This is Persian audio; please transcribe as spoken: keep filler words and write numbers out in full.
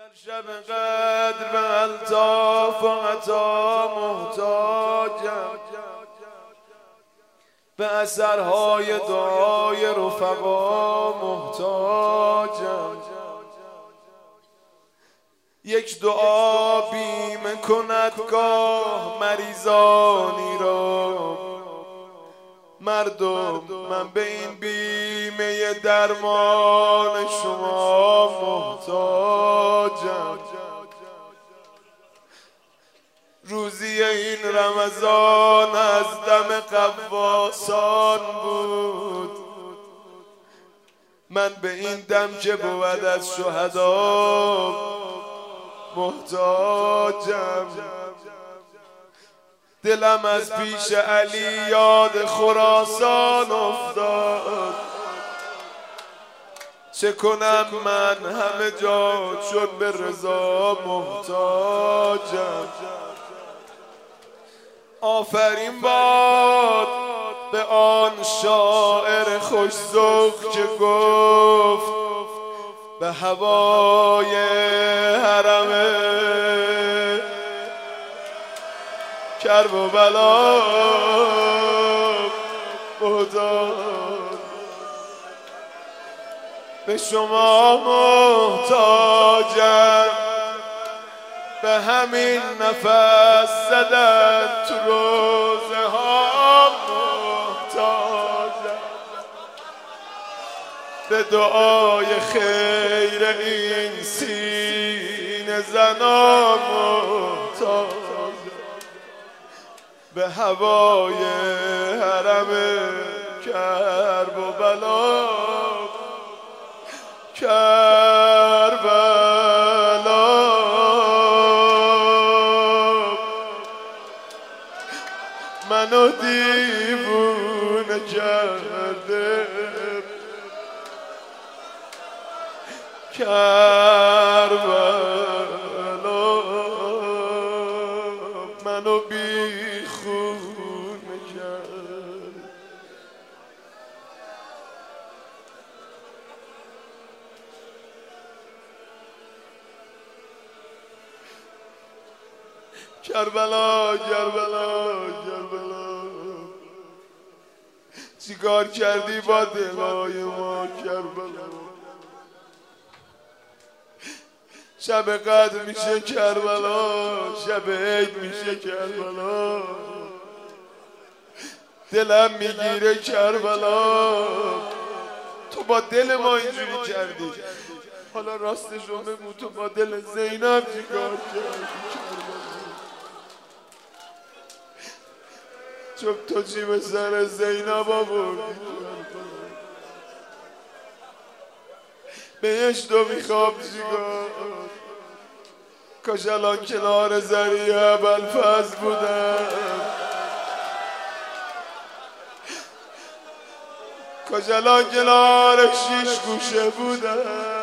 شب قدر به الطاف و عطا محتاجم، به اثرهای دعای رفقا محتاجم. یک دعا بیمه کند گاه مریضانی را، مردم من به این بیمه درمان شما محتاجم. روزی این رمضان از دم قواسان بود، من به این دم که بود از شهدا محتاجم. دلم از پیش علی یاد خراسان افتاد، چه کنم من همه جا چون به رضا محتاجم. آفرین باد به آن شاعر خوش‌ذوق که گفت به هوای حرم کرب و بلا محتاج. به شما محتاجم، به همین نفس زدن تو روزه ها محتاجم، به دعای خیر این سینه زنا محتاجم، به هوای حرم کرب و بلا کربلا. منو دیوونه کرده کربلا، منو بی خونه کرد. کربلا کربلا کربلا، چیکار کردی با دلای ما کربلا؟ شب قدر میشه کربلا، شب عید میشه کربلا، دلم میگیره کربلا. تو با دل ما اینجوری کردی، حالا راستشو بگو تو با دل زینب چیکار کردی کربلا؟ چون تو چی به سر زینب آوردی؟ بهشت و میخواب چیکار؟ کاش الان کنار ذریعه ابوالفضل بودم، کاش الان کنار شیش گوشه بودم.